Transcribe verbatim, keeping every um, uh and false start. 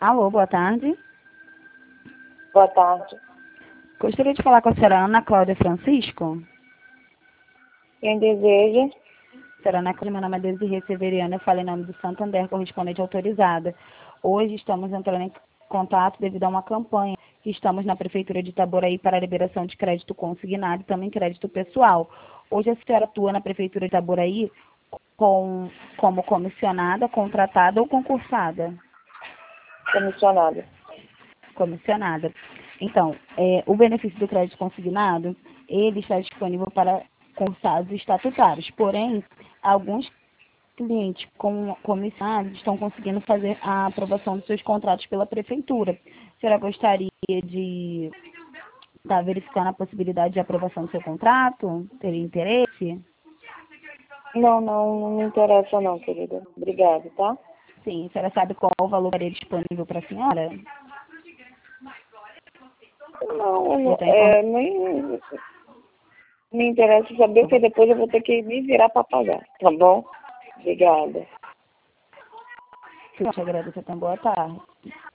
Alô, boa tarde. Boa tarde. Gostaria de falar com a senhora Ana Cláudia Francisco. Quem deseja? Senhora Ana Cláudia, meu nome é Desirê Severiano, eu falo em nome do Santander, correspondente autorizada. Hoje estamos entrando em contato devido a uma campanha que estamos na Prefeitura de Itaboraí para a liberação de crédito consignado e também crédito pessoal. Hoje a senhora atua na Prefeitura de Itaboraí com, como comissionada, contratada ou concursada? Comissionada. Comissionada. Então, é, o benefício do crédito consignado, ele está disponível para concursados estatutários, porém, alguns clientes com comissionados estão conseguindo fazer a aprovação dos seus contratos pela prefeitura. A senhora gostaria de estar verificando a possibilidade de aprovação do seu contrato? Teria interesse? Não, não, não me interessa não, querida. Obrigada, tá? Sim, a senhora sabe qual o valor seria disponível para a senhora? Não, não, Já é, nem me interessa saber, porque depois eu vou ter que me virar para pagar, tá bom? Obrigada. Eu te agradeço, então boa tarde.